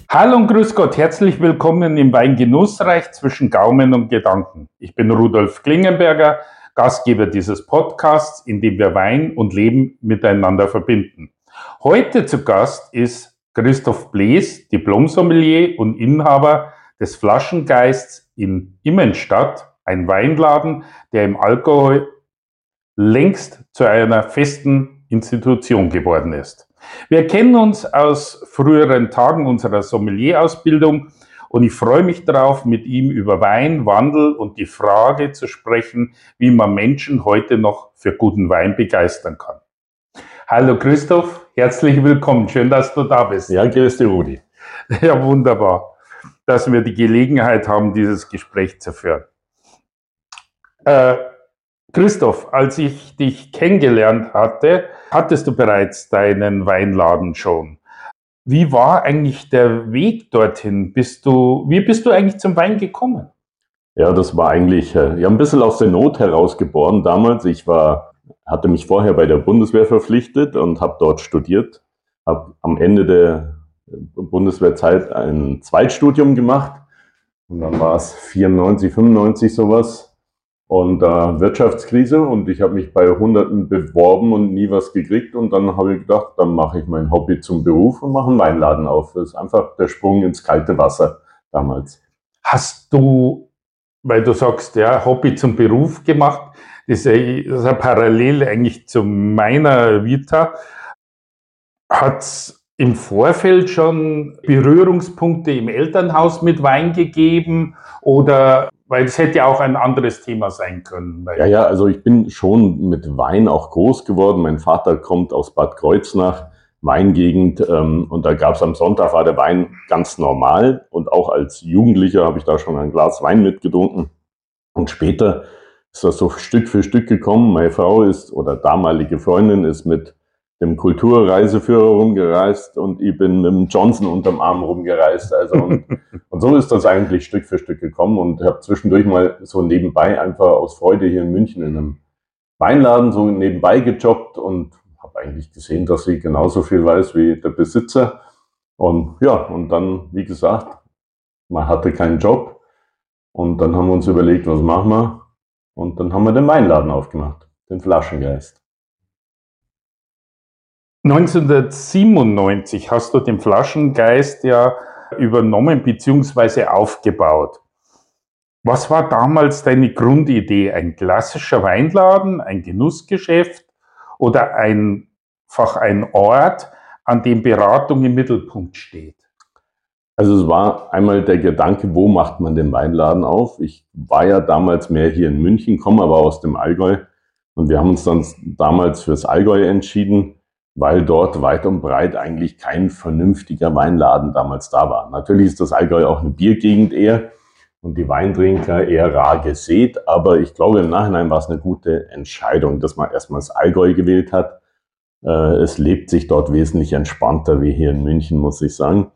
Hallo und grüß Gott, herzlich willkommen im Weingenussreich zwischen Gaumen und Gedanken. Ich bin Rudolf Klingenberger, Gastgeber dieses Podcasts, in dem wir Wein und Leben miteinander verbinden. Heute zu Gast ist Christoph Blees, Diplom-Sommelier und Inhaber des Flaschengeists in Immenstadt, ein Weinladen, der im Allgäu längst zu einer festen Institution geworden ist. Wir kennen uns aus früheren Tagen unserer Sommelier-Ausbildung und ich freue mich darauf, mit ihm über Wein, Wandel und die Frage zu sprechen, wie man Menschen heute noch für guten Wein begeistern kann. Hallo Christoph, herzlich willkommen, schön, dass du da bist. Ja, grüß dich, Rudi. Ja, wunderbar, dass wir die Gelegenheit haben, dieses Gespräch zu führen. Christoph, als ich dich kennengelernt hatte, hattest du bereits deinen Weinladen schon. Wie war eigentlich der Weg dorthin? Wie bist du eigentlich zum Wein gekommen? Ja, das war eigentlich ein bisschen aus der Not heraus geboren damals. Hatte mich vorher bei der Bundeswehr verpflichtet und habe dort studiert. Habe am Ende der Bundeswehrzeit ein Zweitstudium gemacht. Und dann war es 94, 95 sowas. Und Wirtschaftskrise und ich habe mich bei Hunderten beworben und nie was gekriegt. Und dann habe ich gedacht, dann mache ich mein Hobby zum Beruf und mache einen Weinladen auf. Das ist einfach der Sprung ins kalte Wasser damals. Hast du, weil du sagst, ja, Hobby zum Beruf gemacht, das ist ja parallel eigentlich zu meiner Vita. Hat es im Vorfeld schon Berührungspunkte im Elternhaus mit Wein gegeben oder, weil es hätte ja auch ein anderes Thema sein können. Ja, also ich bin schon mit Wein auch groß geworden. Mein Vater kommt aus Bad Kreuznach, Weingegend, und da gab es am Sonntag, war der Wein ganz normal und auch als Jugendlicher habe ich da schon ein Glas Wein mitgetrunken. Und später ist das so Stück für Stück gekommen. Meine Frau oder damalige Freundin ist mit dem Kulturreiseführer rumgereist und ich bin mit dem Johnson unterm Arm rumgereist. Und so ist das eigentlich Stück für Stück gekommen und habe zwischendurch mal so nebenbei einfach aus Freude hier in München in einem Weinladen so nebenbei gejobbt und habe eigentlich gesehen, dass sie genauso viel weiß wie der Besitzer. Und ja, und dann, wie gesagt, man hatte keinen Job und dann haben wir uns überlegt, was machen wir? Und dann haben wir den Weinladen aufgemacht, den Flaschengeist. 1997 hast du den Flaschengeist ja übernommen bzw. aufgebaut. Was war damals deine Grundidee? Ein klassischer Weinladen, ein Genussgeschäft oder einfach ein Ort, an dem Beratung im Mittelpunkt steht? Also es war einmal der Gedanke, wo macht man den Weinladen auf? Ich war ja damals mehr hier in München, komme aber aus dem Allgäu und wir haben uns dann damals fürs Allgäu entschieden, weil dort weit und breit eigentlich kein vernünftiger Weinladen damals da war. Natürlich ist das Allgäu auch eine Biergegend eher und die Weintrinker eher rar gesät, aber ich glaube im Nachhinein war es eine gute Entscheidung, dass man erstmal das Allgäu gewählt hat. Es lebt sich dort wesentlich entspannter wie hier in München, muss ich sagen.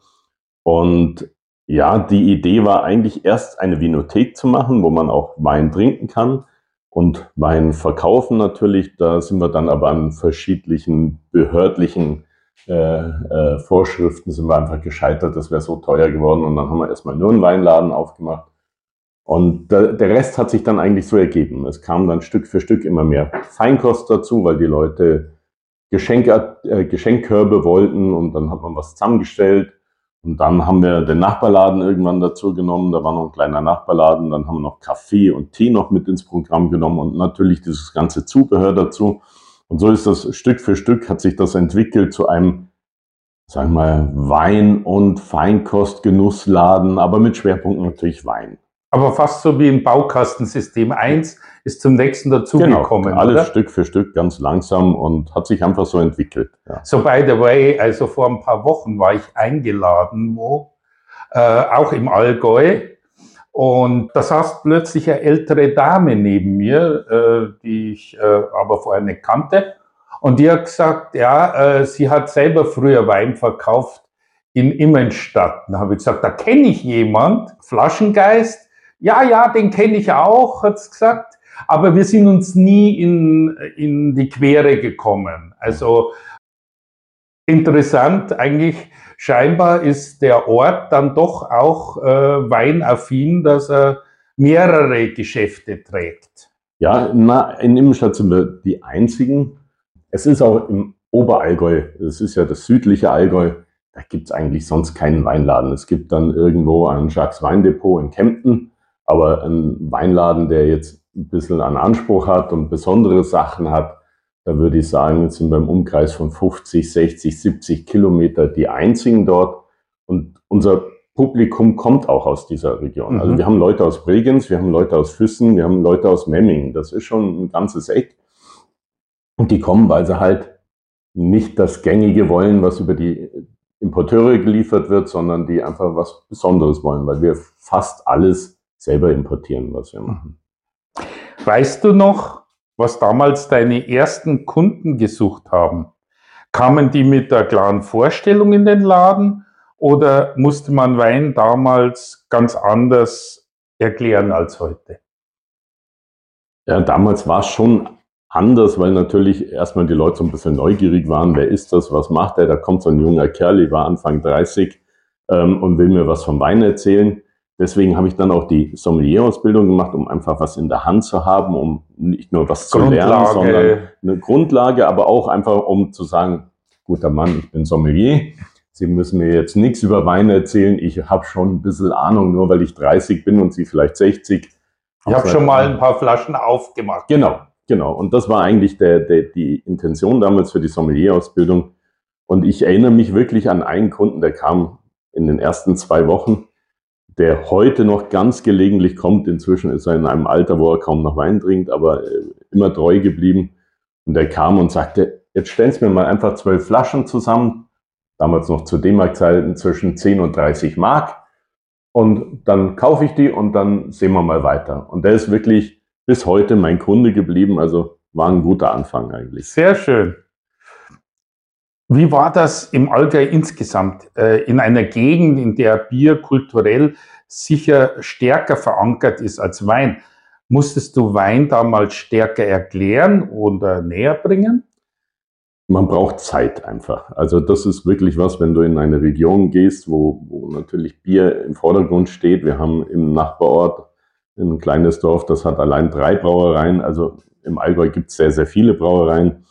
Und ja, die Idee war eigentlich erst eine Vinothek zu machen, wo man auch Wein trinken kann. Und Wein verkaufen natürlich, da sind wir dann aber an verschiedenen behördlichen Vorschriften sind wir einfach gescheitert, das wäre so teuer geworden und dann haben wir erstmal nur einen Weinladen aufgemacht. Und der Rest hat sich dann eigentlich so ergeben. Es kam dann Stück für Stück immer mehr Feinkost dazu, weil die Leute Geschenkkörbe wollten und dann hat man was zusammengestellt. Und dann haben wir den Nachbarladen irgendwann dazu genommen, da war noch ein kleiner Nachbarladen, dann haben wir noch Kaffee und Tee noch mit ins Programm genommen und natürlich dieses ganze Zubehör dazu. Und so ist das Stück für Stück, hat sich das entwickelt zu einem, sagen wir mal, Wein- und Feinkostgenussladen, aber mit Schwerpunkt natürlich Wein. Aber fast so wie im Baukastensystem. Eins ist zum nächsten dazugekommen. Genau, alles oder? Stück für Stück ganz langsam und hat sich einfach so entwickelt. Ja. So by the way, also vor ein paar Wochen war ich eingeladen, auch im Allgäu. Und da saß plötzlich eine ältere Dame neben mir, die ich aber vorher nicht kannte. Und die hat gesagt, ja, sie hat selber früher Wein verkauft in Immenstadt. Da habe ich gesagt, da kenne ich jemand, Flaschengeist. Ja, den kenne ich auch, hat's gesagt. Aber wir sind uns nie in die Quere gekommen. Also Interessant, eigentlich scheinbar ist der Ort dann doch auch weinaffin, dass er mehrere Geschäfte trägt. Ja, in Immenstadt sind wir die einzigen. Es ist auch im Oberallgäu, das ist ja das südliche Allgäu, da gibt's eigentlich sonst keinen Weinladen. Es gibt dann irgendwo ein Jacques Weindepot in Kempten, aber ein Weinladen, der jetzt ein bisschen an Anspruch hat und besondere Sachen hat, da würde ich sagen, jetzt sind wir im Umkreis von 50, 60, 70 Kilometer die einzigen dort. Und unser Publikum kommt auch aus dieser Region. Also wir haben Leute aus Bregenz, wir haben Leute aus Füssen, wir haben Leute aus Memmingen. Das ist schon ein ganzes Eck. Und die kommen, weil sie halt nicht das Gängige wollen, was über die Importeure geliefert wird, sondern die einfach was Besonderes wollen, weil wir fast alles selber importieren, was wir machen. Weißt du noch, was damals deine ersten Kunden gesucht haben? Kamen die mit der klaren Vorstellung in den Laden oder musste man Wein damals ganz anders erklären als heute? Ja, damals war es schon anders, weil natürlich erstmal die Leute so ein bisschen neugierig waren. Wer ist das? Was macht er? Da kommt so ein junger Kerl, ich war Anfang 30 und will mir was vom Wein erzählen. Deswegen habe ich dann auch die Sommelier-Ausbildung gemacht, um einfach was in der Hand zu haben, um nicht nur was zu lernen, sondern eine Grundlage, aber auch einfach, um zu sagen, guter Mann, ich bin Sommelier. Sie müssen mir jetzt nichts über Wein erzählen. Ich habe schon ein bisschen Ahnung, nur weil ich 30 bin und Sie vielleicht 60. Ich habe schon mal ein paar Flaschen aufgemacht. Genau. Und das war eigentlich die Intention damals für die Sommelier-Ausbildung. Und ich erinnere mich wirklich an einen Kunden, der kam in den ersten 2 Wochen, der heute noch ganz gelegentlich kommt. Inzwischen ist er in einem Alter, wo er kaum noch Wein trinkt, aber immer treu geblieben. Und der kam und sagte, jetzt stellen Sie mir mal einfach 12 Flaschen zusammen. Damals noch zu D-Mark-Zeiten zwischen 10 und 30 Mark. Und dann kaufe ich die und dann sehen wir mal weiter. Und der ist wirklich bis heute mein Kunde geblieben. Also war ein guter Anfang eigentlich. Sehr schön. Wie war das im Allgäu insgesamt? In einer Gegend, in der Bier kulturell sicher stärker verankert ist als Wein. Musstest du Wein damals stärker erklären oder näher bringen? Man braucht Zeit einfach. Also das ist wirklich was, wenn du in eine Region gehst, wo natürlich Bier im Vordergrund steht. Wir haben im Nachbarort ein kleines Dorf, das hat allein 3 Brauereien. Also im Allgäu gibt es sehr, sehr viele Brauereien.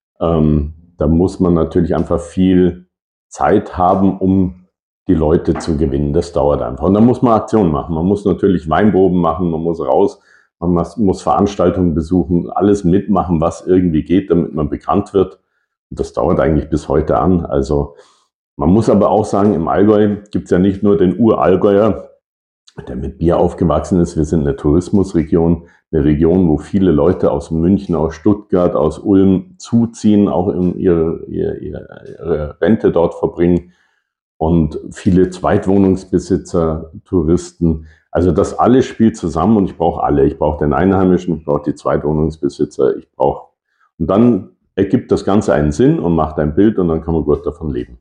Da muss man natürlich einfach viel Zeit haben, um die Leute zu gewinnen. Das dauert einfach. Und dann muss man Aktionen machen. Man muss natürlich Weinproben machen, man muss raus, man muss Veranstaltungen besuchen, alles mitmachen, was irgendwie geht, damit man bekannt wird. Und das dauert eigentlich bis heute an. Also man muss aber auch sagen, im Allgäu gibt es ja nicht nur den Urallgäuer, der mit Bier aufgewachsen ist. Wir sind eine Tourismusregion, eine Region, wo viele Leute aus München, aus Stuttgart, aus Ulm zuziehen, auch ihre Rente dort verbringen. Und viele Zweitwohnungsbesitzer, Touristen. Also das alles spielt zusammen und ich brauche alle. Ich brauche den Einheimischen, ich brauche die Zweitwohnungsbesitzer, und dann ergibt das Ganze einen Sinn und macht ein Bild und dann kann man gut davon leben.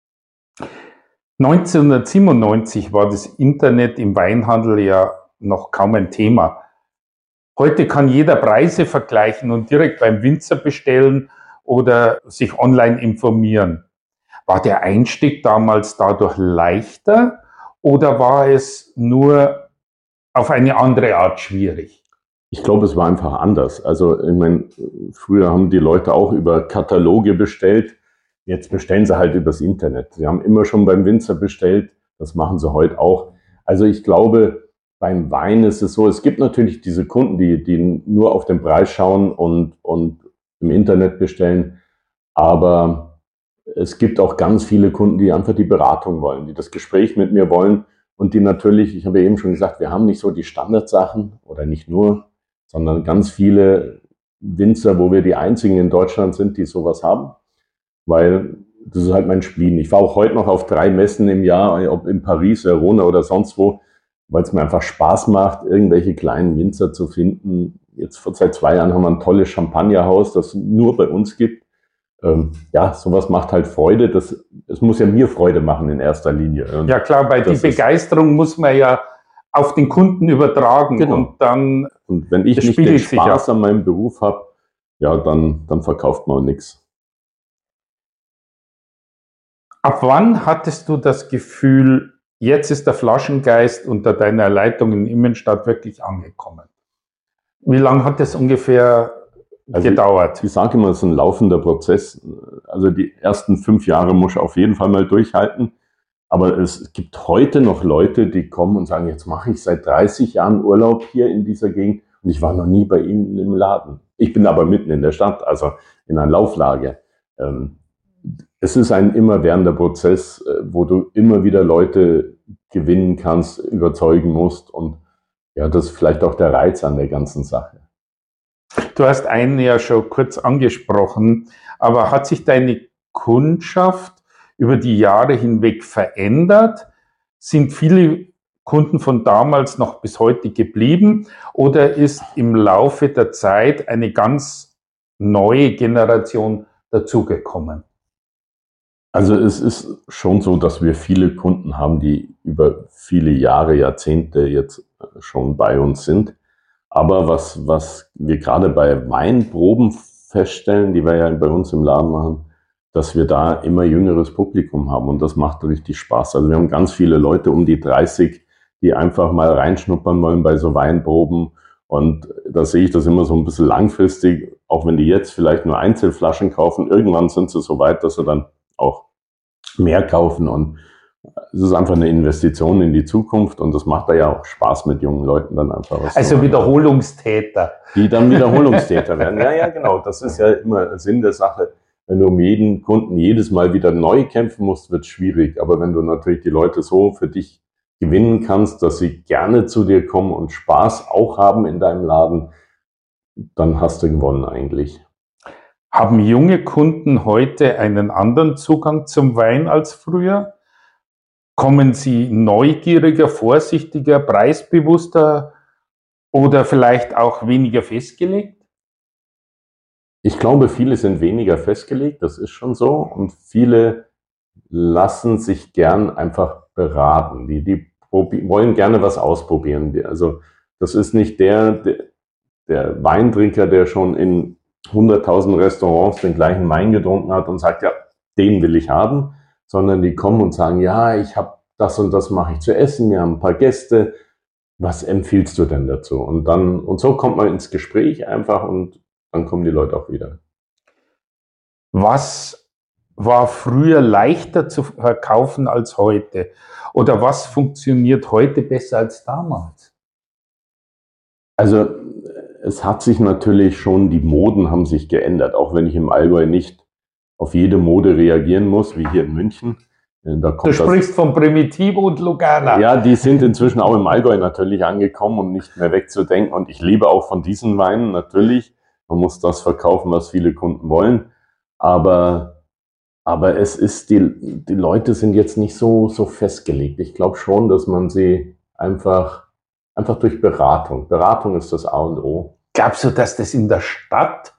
1997 war das Internet im Weinhandel ja noch kaum ein Thema. Heute kann jeder Preise vergleichen und direkt beim Winzer bestellen oder sich online informieren. War der Einstieg damals dadurch leichter oder war es nur auf eine andere Art schwierig? Ich glaube, es war einfach anders. Also ich meine, früher haben die Leute auch über Kataloge bestellt. Jetzt bestellen sie halt übers Internet. Sie haben immer schon beim Winzer bestellt. Das machen sie heute auch. Also ich glaube, beim Wein ist es so, es gibt natürlich diese Kunden, die nur auf den Preis schauen und im Internet bestellen. Aber es gibt auch ganz viele Kunden, die einfach die Beratung wollen, die das Gespräch mit mir wollen und die natürlich, ich habe ja eben schon gesagt, wir haben nicht so die Standardsachen oder nicht nur, sondern ganz viele Winzer, wo wir die einzigen in Deutschland sind, die sowas haben, weil das ist halt mein Spleen. Ich war auch heute noch auf 3 Messen im Jahr, ob in Paris, Verona oder sonst wo, weil es mir einfach Spaß macht, irgendwelche kleinen Winzer zu finden. Jetzt seit 2 Jahren haben wir ein tolles Champagnerhaus, das nur bei uns gibt. Ja, sowas macht halt Freude. Es muss ja mir Freude machen in erster Linie. Und ja klar, weil die Begeisterung muss man ja auf den Kunden übertragen. Genau. Und wenn ich nicht den Spaß an meinem Beruf habe, ja, dann verkauft man nichts. Ab wann hattest du das Gefühl, jetzt ist der Flaschengeist unter deiner Leitung in Immenstadt wirklich angekommen? Wie lange hat das ungefähr gedauert? Ich sage immer, es ist ein laufender Prozess. Also die ersten 5 Jahre muss ich auf jeden Fall mal durchhalten. Aber es gibt heute noch Leute, die kommen und sagen, jetzt mache ich seit 30 Jahren Urlaub hier in dieser Gegend und ich war noch nie bei Ihnen im Laden. Ich bin aber mitten in der Stadt, also in einer Lauflage. Es ist ein immerwährender Prozess, wo du immer wieder Leute gewinnen kannst, überzeugen musst. Und ja, das ist vielleicht auch der Reiz an der ganzen Sache. Du hast einen ja schon kurz angesprochen, aber hat sich deine Kundschaft über die Jahre hinweg verändert? Sind viele Kunden von damals noch bis heute geblieben oder ist im Laufe der Zeit eine ganz neue Generation dazugekommen? Also es ist schon so, dass wir viele Kunden haben, die über viele Jahre, Jahrzehnte jetzt schon bei uns sind. Aber was wir gerade bei Weinproben feststellen, die wir ja bei uns im Laden machen, dass wir da immer jüngeres Publikum haben und das macht richtig Spaß. Also wir haben ganz viele Leute um die 30, die einfach mal reinschnuppern wollen bei so Weinproben und da sehe ich das immer so ein bisschen langfristig, auch wenn die jetzt vielleicht nur Einzelflaschen kaufen, irgendwann sind sie so weit, dass sie dann auch mehr kaufen und es ist einfach eine Investition in die Zukunft und das macht da ja auch Spaß mit jungen Leuten dann einfach. Was also Wiederholungstäter. Die dann Wiederholungstäter werden. Ja, genau. Das ist ja immer Sinn der Sache. Wenn du um jeden Kunden jedes Mal wieder neu kämpfen musst, wird es schwierig. Aber wenn du natürlich die Leute so für dich gewinnen kannst, dass sie gerne zu dir kommen und Spaß auch haben in deinem Laden, dann hast du gewonnen eigentlich. Haben junge Kunden heute einen anderen Zugang zum Wein als früher? Kommen sie neugieriger, vorsichtiger, preisbewusster oder vielleicht auch weniger festgelegt? Ich glaube, viele sind weniger festgelegt, das ist schon so. Und viele lassen sich gern einfach beraten. Die wollen gerne was ausprobieren. Also das ist nicht der Weintrinker, der schon in 100.000 Restaurants den gleichen Wein getrunken hat und sagt, ja, den will ich haben, sondern die kommen und sagen, ja, ich habe das und das mache ich zu essen, wir haben ein paar Gäste, was empfiehlst du denn dazu? Und so kommt man ins Gespräch einfach und dann kommen die Leute auch wieder. Was war früher leichter zu verkaufen als heute? Oder was funktioniert heute besser als damals? Also es hat sich natürlich schon, die Moden haben sich geändert, auch wenn ich im Allgäu nicht auf jede Mode reagieren muss, wie hier in München. Du sprichst von Primitivo und Lugana. Ja, die sind inzwischen auch im Allgäu natürlich angekommen und nicht mehr wegzudenken. Und ich lebe auch von diesen Weinen natürlich. Man muss das verkaufen, was viele Kunden wollen. Aber es ist, die Leute sind jetzt nicht so festgelegt. Ich glaube schon, dass man sie einfach durch Beratung ist das A und O. Glaubst du, dass das in der Stadt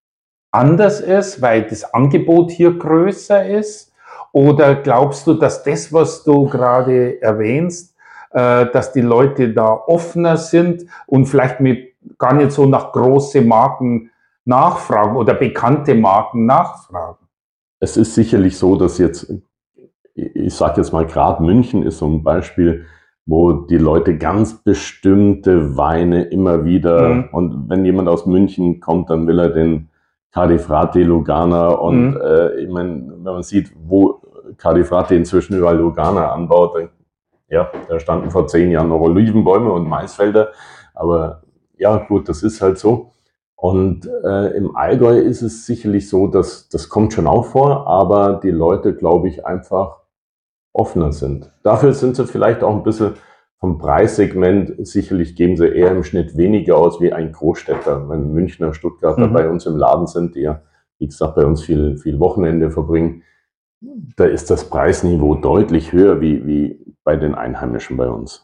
anders ist, weil das Angebot hier größer ist? Oder glaubst du, dass das, was du gerade erwähnst, dass die Leute da offener sind und vielleicht gar nicht so nach große Marken nachfragen oder bekannte Marken nachfragen? Es ist sicherlich so, dass jetzt, ich sage jetzt mal gerade München ist so ein Beispiel, wo die Leute ganz bestimmte Weine immer wieder, und wenn jemand aus München kommt, dann will er den Cadifrate Lugana und ich meine, wenn man sieht, wo Cadifrate inzwischen überall Lugana anbaut, dann, ja, da standen vor 10 Jahren noch Olivenbäume und Maisfelder, aber ja gut, das ist halt so. Und im Allgäu ist es sicherlich so, dass das kommt schon auch vor, aber die Leute, glaube ich, einfach offener sind. Dafür sind sie vielleicht auch ein bisschen vom Preissegment, sicherlich geben sie eher im Schnitt weniger aus wie ein Großstädter. Wenn Münchner, Stuttgarter bei uns im Laden sind, die ja, wie gesagt, bei uns viel Wochenende verbringen, da ist das Preisniveau deutlich höher wie bei den Einheimischen bei uns.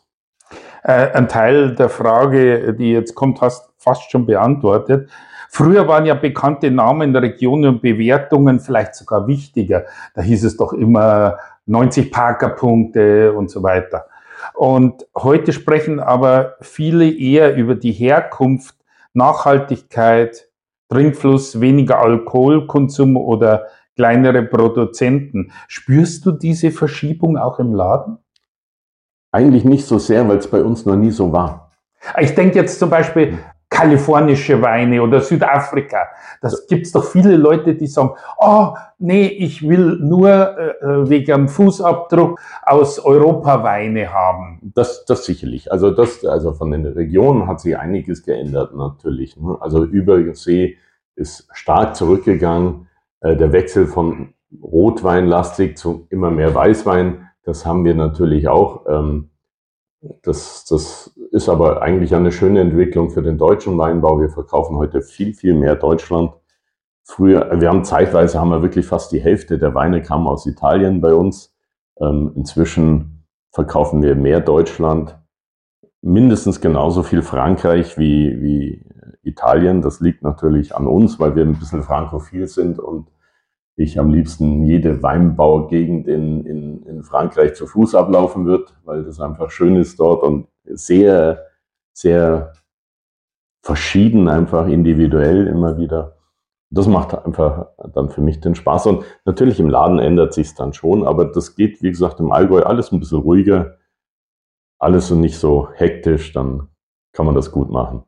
Ein Teil der Frage, die jetzt kommt, hast fast schon beantwortet. Früher waren ja bekannte Namen, Regionen und Bewertungen vielleicht sogar wichtiger. Da hieß es doch immer 90 Parker-Punkte und so weiter. Und heute sprechen aber viele eher über die Herkunft, Nachhaltigkeit, Trinkfluss, weniger Alkoholkonsum oder kleinere Produzenten. Spürst du diese Verschiebung auch im Laden? Eigentlich nicht so sehr, weil es bei uns noch nie so war. Ich denke jetzt zum Beispiel kalifornische Weine oder Südafrika. Das gibt es doch viele Leute, die sagen, oh, nee, ich will nur wegen Fußabdruck aus Europa Weine haben. Das sicherlich. Also von den Regionen hat sich einiges geändert natürlich. Ne? Also Übersee ist stark zurückgegangen. Der Wechsel von Rotweinlastig zu immer mehr Weißwein, das haben wir natürlich auch. Das ist aber eigentlich eine schöne Entwicklung für den deutschen Weinbau. Wir verkaufen heute viel, viel mehr Deutschland. Früher, zeitweise haben wir wirklich fast die Hälfte der Weine kamen aus Italien bei uns. Inzwischen verkaufen wir mehr Deutschland, mindestens genauso viel Frankreich wie Italien. Das liegt natürlich an uns, weil wir ein bisschen frankophil sind und ich am liebsten jede Weinbaugegend in Frankreich zu Fuß ablaufen wird, weil das einfach schön ist dort und sehr, sehr verschieden, einfach individuell immer wieder. Das macht einfach dann für mich den Spaß. Und natürlich im Laden ändert sich es dann schon, aber das geht, wie gesagt, im Allgäu alles ein bisschen ruhiger, alles so nicht so hektisch, dann kann man das gut machen.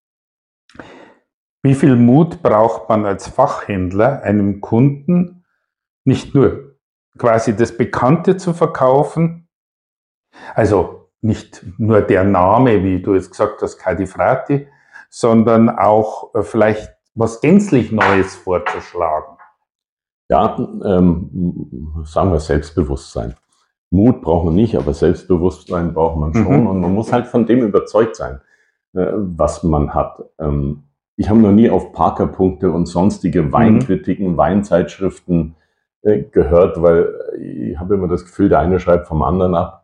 Wie viel Mut braucht man als Fachhändler, einem Kunden nicht nur quasi das Bekannte zu verkaufen, also nicht nur der Name, wie du jetzt gesagt hast, Cadifrati, sondern auch vielleicht was gänzlich Neues vorzuschlagen? Ja, sagen wir Selbstbewusstsein. Mut braucht man nicht, aber Selbstbewusstsein braucht man schon. Und man muss halt von dem überzeugt sein, was man hat. Ich habe noch nie auf Parker-Punkte und sonstige Weinkritiken, Weinzeitschriften gehört, weil ich habe immer das Gefühl, der eine schreibt vom anderen ab.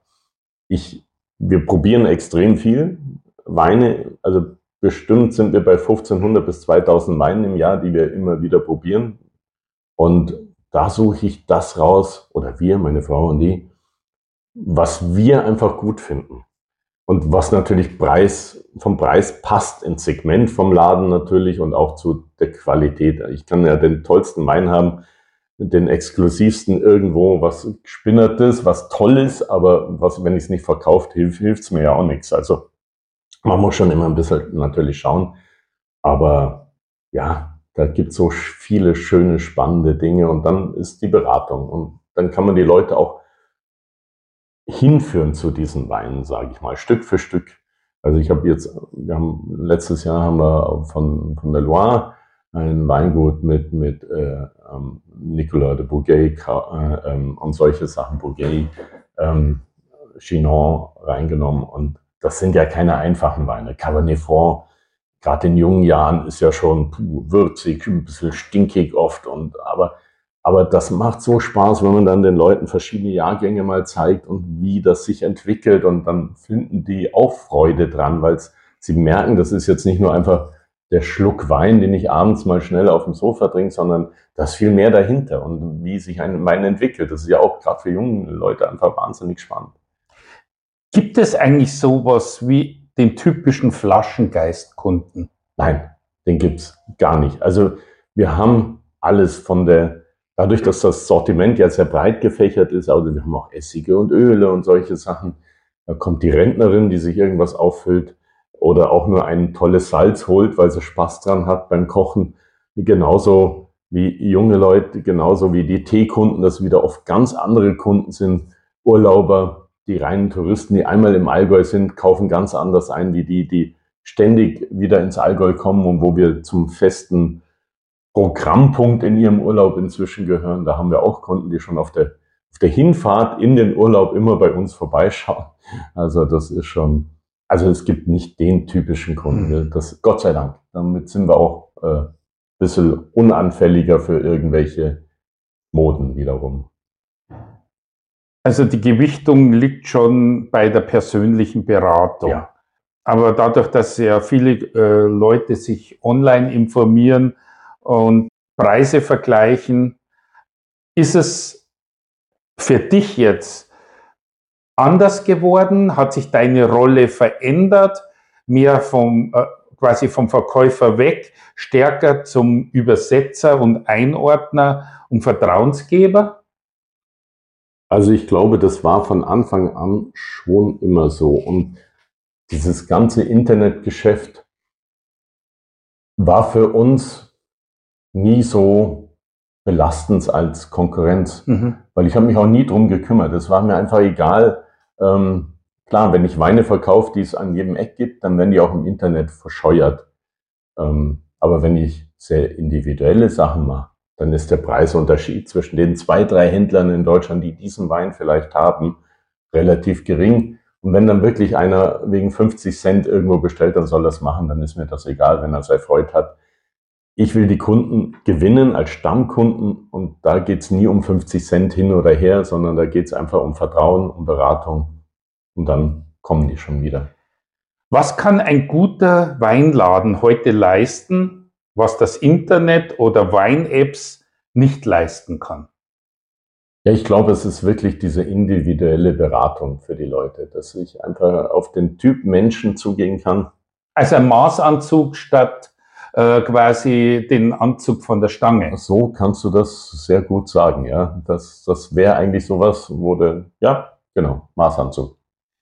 Wir probieren extrem viel Weine, also bestimmt sind wir bei 1500 bis 2000 Weinen im Jahr, die wir immer wieder probieren. Und da suche ich das raus, oder wir, meine Frau und ich, was wir einfach gut finden. Und was natürlich vom Preis passt ins Segment vom Laden natürlich und auch zu der Qualität. Ich kann ja den tollsten Wein haben, den exklusivsten irgendwo, was Gespinnertes, was Tolles, aber wenn ich es nicht verkauft, hilft es mir ja auch nichts. Also man muss schon immer ein bisschen natürlich schauen. Aber ja, da gibt es so viele schöne, spannende Dinge und dann ist die Beratung. Und dann kann man die Leute auch hinführen zu diesen Weinen, sage ich mal, Stück für Stück. Also letztes Jahr haben wir von der Loire ein Weingut mit Nicolas de Bourgueil und solche Sachen, Bourgueil, Chinon reingenommen. Und das sind ja keine einfachen Weine. Cabernet Franc, gerade in jungen Jahren, ist ja schon würzig, ein bisschen stinkig oft. Aber das macht so Spaß, wenn man dann den Leuten verschiedene Jahrgänge mal zeigt und wie das sich entwickelt. Und dann finden die auch Freude dran, weil sie merken, das ist jetzt nicht nur einfach der Schluck Wein, den ich abends mal schnell auf dem Sofa trinke, sondern da ist viel mehr dahinter und wie sich ein Wein entwickelt. Das ist ja auch gerade für junge Leute einfach wahnsinnig spannend. Gibt es eigentlich sowas wie den typischen Flaschengeistkunden? Nein, den gibt's gar nicht. Also wir haben alles dadurch, dass das Sortiment ja sehr breit gefächert ist, also wir haben auch Essige und Öle und solche Sachen. Da kommt die Rentnerin, die sich irgendwas auffüllt oder auch nur ein tolles Salz holt, weil sie Spaß dran hat beim Kochen. Genauso wie junge Leute, genauso wie die Teekunden, das wieder oft ganz andere Kunden sind. Urlauber, die reinen Touristen, die einmal im Allgäu sind, kaufen ganz anders ein, wie die ständig wieder ins Allgäu kommen und wo wir zum festen Programmpunkt in ihrem Urlaub inzwischen gehören. Da haben wir auch Kunden, die schon auf der Hinfahrt in den Urlaub immer bei uns vorbeischauen. Also das ist schon, also es gibt nicht den typischen Kunden. Das, Gott sei Dank. Damit sind wir auch ein bisschen unanfälliger für irgendwelche Moden wiederum. Also die Gewichtung liegt schon bei der persönlichen Beratung. Ja. Aber dadurch, dass ja viele Leute sich online informieren und Preise vergleichen, ist es für dich jetzt anders geworden? Hat sich deine Rolle verändert? Mehr vom quasi vom Verkäufer weg, stärker zum Übersetzer und Einordner und Vertrauensgeber? Also ich glaube, das war von Anfang an schon immer so. Und dieses ganze Internetgeschäft war für uns nie so belastend als Konkurrenz, weil ich habe mich auch nie drum gekümmert. Es war mir einfach egal. Klar, wenn ich Weine verkaufe, die es an jedem Eck gibt, dann werden die auch im Internet verscheuert. Aber wenn ich sehr individuelle Sachen mache, dann ist der Preisunterschied zwischen den 2, 3 Händlern in Deutschland, die diesen Wein vielleicht haben, relativ gering. Und wenn dann wirklich einer wegen 50 Cent irgendwo bestellt, dann soll das machen, dann ist mir das egal, wenn er es erfreut hat. Ich will die Kunden gewinnen als Stammkunden und da geht's nie um 50 Cent hin oder her, sondern da geht's einfach um Vertrauen, um Beratung und dann kommen die schon wieder. Was kann ein guter Weinladen heute leisten, was das Internet oder Wein-Apps nicht leisten kann? Ja, ich glaube, es ist wirklich diese individuelle Beratung für die Leute, dass ich einfach auf den Typ Menschen zugehen kann. Also ein Maßanzug statt quasi den Anzug von der Stange. So kannst du das sehr gut sagen, ja. Das wäre eigentlich sowas, ja, genau, Maßanzug.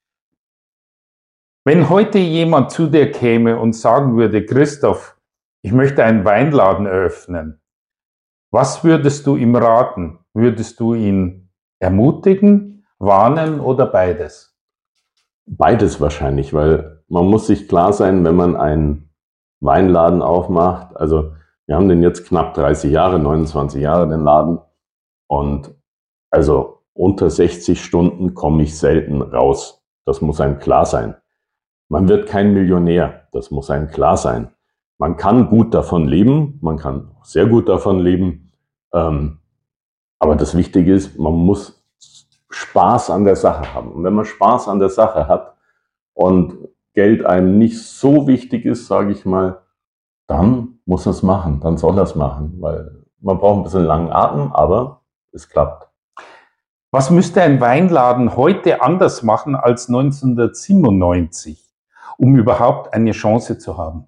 Wenn heute jemand zu dir käme und sagen würde, Christoph, ich möchte einen Weinladen eröffnen, was würdest du ihm raten? Würdest du ihn ermutigen, warnen oder beides? Beides wahrscheinlich, weil man muss sich klar sein, wenn man einen Weinladen aufmacht. Also wir haben den jetzt knapp 30 Jahre, 29 Jahre, den Laden. Und also unter 60 Stunden komme ich selten raus. Das muss einem klar sein. Man wird kein Millionär. Das muss einem klar sein. Man kann gut davon leben. Man kann sehr gut davon leben. Aber das Wichtige ist, man muss Spaß an der Sache haben. Und wenn man Spaß an der Sache hat und Geld einem nicht so wichtig ist, sage ich mal, dann muss er es machen, dann soll er es machen, weil man braucht ein bisschen langen Atem, aber es klappt. Was müsste ein Weinladen heute anders machen als 1997, um überhaupt eine Chance zu haben?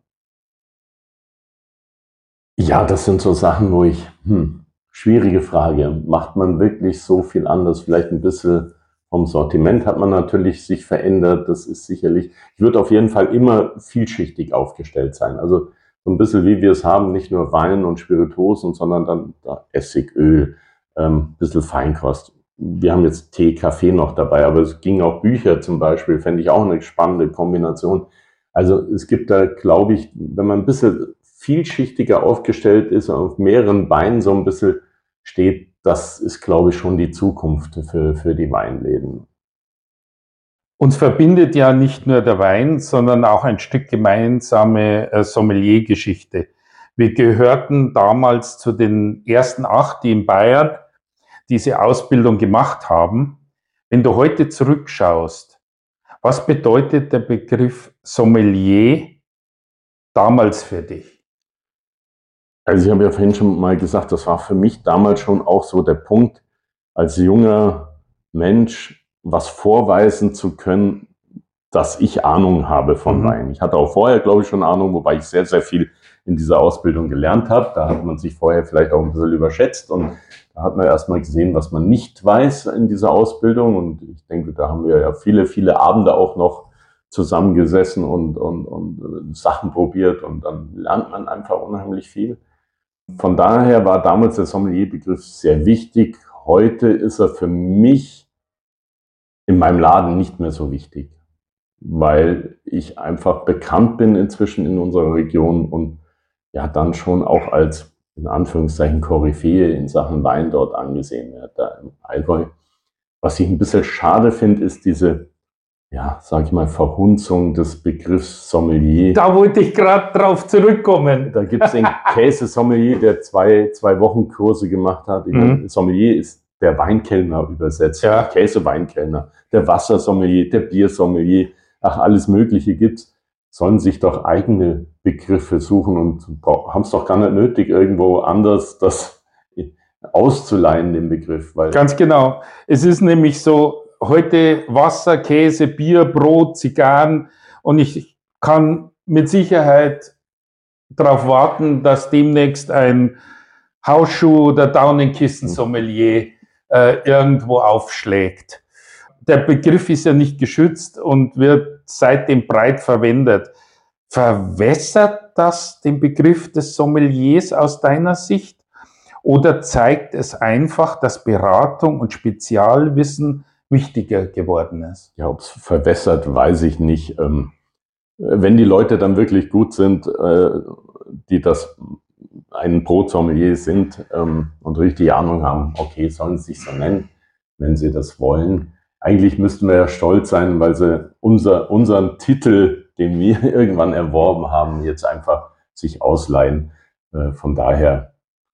Ja, das sind so Sachen, wo schwierige Frage. Macht man wirklich so viel anders? Vielleicht ein bisschen vom Sortiment hat man natürlich sich verändert. Das ist sicherlich, ich würde auf jeden Fall immer vielschichtig aufgestellt sein. Also so ein bisschen wie wir es haben, nicht nur Wein und Spirituosen, sondern dann Essig, Öl, ein bisschen Feinkost. Wir haben jetzt Tee, Kaffee noch dabei, aber es ging auch Bücher zum Beispiel, fände ich auch eine spannende Kombination. Also es gibt da, glaube ich, wenn man ein bisschen vielschichtiger aufgestellt ist und auf mehreren Beinen so ein bisschen steht, das ist, glaube ich, schon die Zukunft für die Weinläden. Uns verbindet ja nicht nur der Wein, sondern auch ein Stück gemeinsame Sommelier-Geschichte. Wir gehörten damals zu den ersten 8, die in Bayern diese Ausbildung gemacht haben. Wenn du heute zurückschaust, was bedeutet der Begriff Sommelier damals für dich? Also ich habe ja vorhin schon mal gesagt, das war für mich damals schon auch so der Punkt, als junger Mensch was vorweisen zu können, dass ich Ahnung habe von Wein. Ich hatte auch vorher, glaube ich, schon Ahnung, wobei ich sehr, sehr viel in dieser Ausbildung gelernt habe. Da hat man sich vorher vielleicht auch ein bisschen überschätzt und da hat man erstmal gesehen, was man nicht weiß in dieser Ausbildung. Und ich denke, da haben wir ja viele, viele Abende auch noch zusammengesessen und Sachen probiert und dann lernt man einfach unheimlich viel. Von daher war damals der Sommelier-Begriff sehr wichtig. Heute ist er für mich in meinem Laden nicht mehr so wichtig, weil ich einfach bekannt bin inzwischen in unserer Region und ja dann schon auch als, in Anführungszeichen, Koryphäe in Sachen Wein dort angesehen werde, da im Allgäu. Was ich ein bisschen schade finde, ist diese, ja, sag ich mal, Verhunzung des Begriffs Sommelier. Da wollte ich gerade drauf zurückkommen. Da gibt es den Käsesommelier, der zwei Wochen Kurse gemacht hat. Sommelier ist der Weinkellner übersetzt, ja. Käseweinkellner, der Wassersommelier, der Biersommelier, ach, alles Mögliche gibt's. Sollen sich doch eigene Begriffe suchen und haben es doch gar nicht nötig, irgendwo anders das auszuleihen, den Begriff. Weil ganz genau. Es ist nämlich so, heute Wasser, Käse, Bier, Brot, Zigarren und ich kann mit Sicherheit darauf warten, dass demnächst ein Hausschuh- oder Daunenkissen-Sommelier irgendwo aufschlägt. Der Begriff ist ja nicht geschützt und wird seitdem breit verwendet. Verwässert das den Begriff des Sommeliers aus deiner Sicht? Oder zeigt es einfach, dass Beratung und Spezialwissen wichtiger geworden ist? Ja, ob es verwässert, weiß ich nicht. Wenn die Leute dann wirklich gut sind, die das ein Brotsommelier sind und richtig Ahnung haben, okay, sollen sie sich so nennen, wenn sie das wollen. Eigentlich müssten wir ja stolz sein, weil sie unseren Titel, den wir irgendwann erworben haben, jetzt einfach sich ausleihen. Von daher,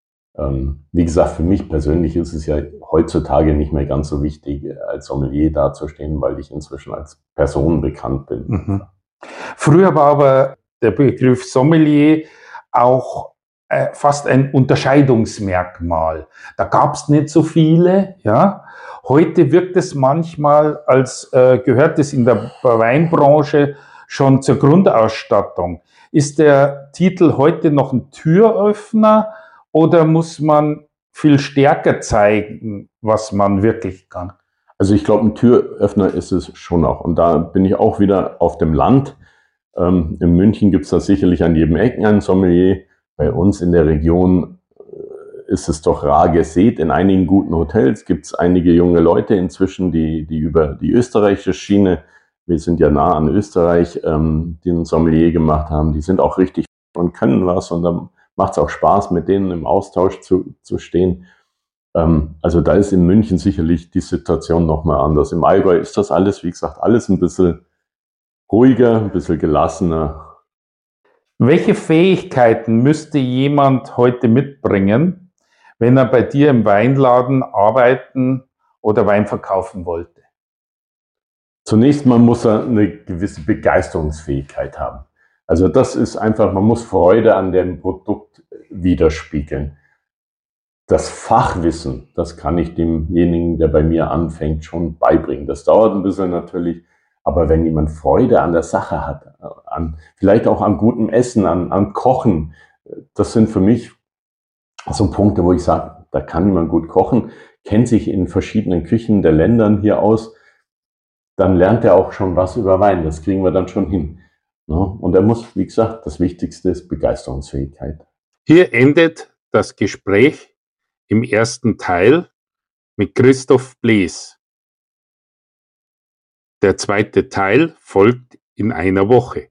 wie gesagt, für mich persönlich ist es ja heutzutage nicht mehr ganz so wichtig, als Sommelier dazustehen, weil ich inzwischen als Person bekannt bin. Mhm. Früher war aber der Begriff Sommelier auch fast ein Unterscheidungsmerkmal. Da gab es nicht so viele. Ja. Heute wirkt es manchmal, als gehört es in der Weinbranche schon zur Grundausstattung. Ist der Titel heute noch ein Türöffner oder muss man viel stärker zeigen, was man wirklich kann? Also ich glaube, ein Türöffner ist es schon auch. Und da bin ich auch wieder auf dem Land. In München gibt es da sicherlich an jedem Ecken einen Sommelier. Bei uns in der Region ist es doch rar gesät. In einigen guten Hotels gibt es einige junge Leute inzwischen, die über die österreichische Schiene, wir sind ja nah an Österreich, den Sommelier gemacht haben. Die sind auch richtig und können was. Und dann macht es auch Spaß, mit denen im Austausch zu stehen. Also da ist in München sicherlich die Situation nochmal anders. Im Allgäu ist das alles, wie gesagt, alles ein bisschen ruhiger, ein bisschen gelassener. Welche Fähigkeiten müsste jemand heute mitbringen, wenn er bei dir im Weinladen arbeiten oder Wein verkaufen wollte? Zunächst mal muss er eine gewisse Begeisterungsfähigkeit haben. Also das ist einfach, man muss Freude an dem Produkt widerspiegeln. Das Fachwissen, das kann ich demjenigen, der bei mir anfängt, schon beibringen. Das dauert ein bisschen natürlich, aber wenn jemand Freude an der Sache hat, vielleicht auch an gutem Essen, an Kochen, das sind für mich so Punkte, wo ich sage, da kann jemand gut kochen, kennt sich in verschiedenen Küchen der Ländern hier aus, dann lernt er auch schon was über Wein. Das kriegen wir dann schon hin. Und er muss, wie gesagt, das Wichtigste ist Begeisterungsfähigkeit. Hier endet das Gespräch im ersten Teil mit Christoph Blees. Der zweite Teil folgt in einer Woche.